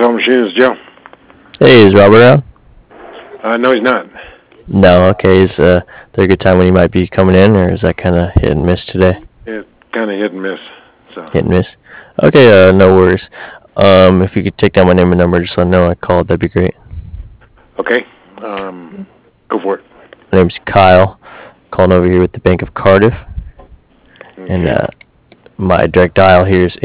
Sewing Machine is Joe. Hey, is Robert around? No, he's not. No, okay. Is there a good time when you might be coming in, or is that kind of hit and miss today? It's kind of hit and miss. So. Hit and miss. Okay, no worries. If you could take down my name and number, just let me know I called. That'd be great. Okay. Go for it. My name's Kyle. Calling over here with the Bank of Cardiff, Okay. and my direct dial here is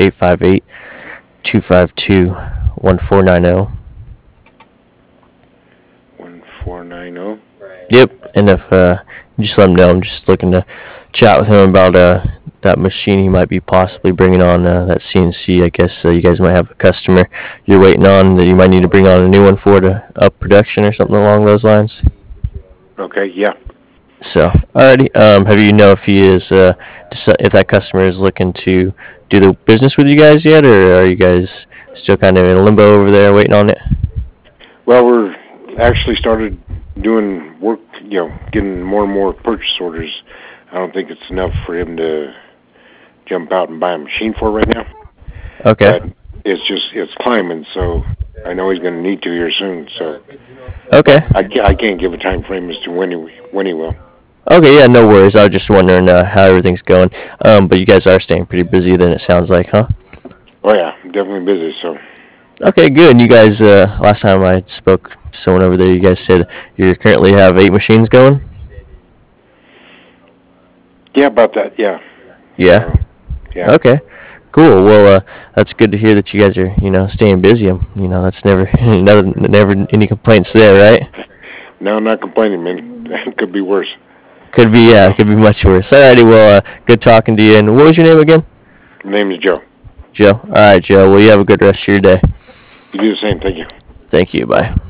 858-252-1490. 1490. Yep, and if just let him know I'm just looking to chat with him about that machine he might be possibly bringing on, that CNC. I guess you guys might have a customer you're waiting on that you might need to bring on a new one for to up production or something along those lines. Okay, yeah. So, alrighty. Have you know if he is if that customer is looking to do the business with you guys yet, or are you guys still kind of in limbo over there waiting on it? Well, we're actually started doing work, getting more and more purchase orders. I don't think it's enough for him to jump out and buy a machine for right now. Okay. But it's climbing, so I know he's going to need to here soon. So Okay. I can't give a time frame as to when he will. Okay, yeah, no worries. I was just wondering how everything's going. But you guys are staying pretty busy then, it sounds like, huh? Oh yeah, definitely busy. So Okay, good. And you guys, last time I spoke to someone over there, you guys said you currently have 8 machines going? yeah, about that. Yeah. Yeah. Yeah. Okay. Cool. Well, that's good to hear that you guys are, staying busy. That's never, never any complaints there, right? No, I'm not complaining, man. That could be worse. Could be, yeah, could be much worse. Alrighty, well, good talking to you. And what was your name again? My name is Joe. Joe. All right, Joe. Well, you have a good rest of your day. You do the same. Thank you. Thank you. Bye.